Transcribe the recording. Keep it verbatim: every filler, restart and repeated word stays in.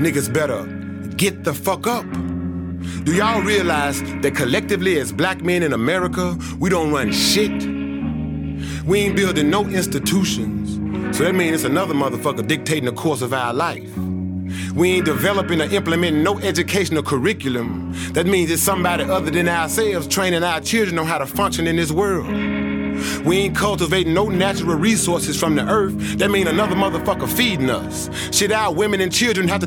niggas better get the fuck up. Do y'all realize that collectively as black men in America, we don't run shit? We ain't building no institutions, so that means it's another motherfucker dictating the course of our life. We ain't developing or implementing no educational curriculum. That means it's somebody other than ourselves training our children on how to function in this world. We ain't cultivating no natural resources from the earth. That means another motherfucker feeding us. Shit, our women and children have to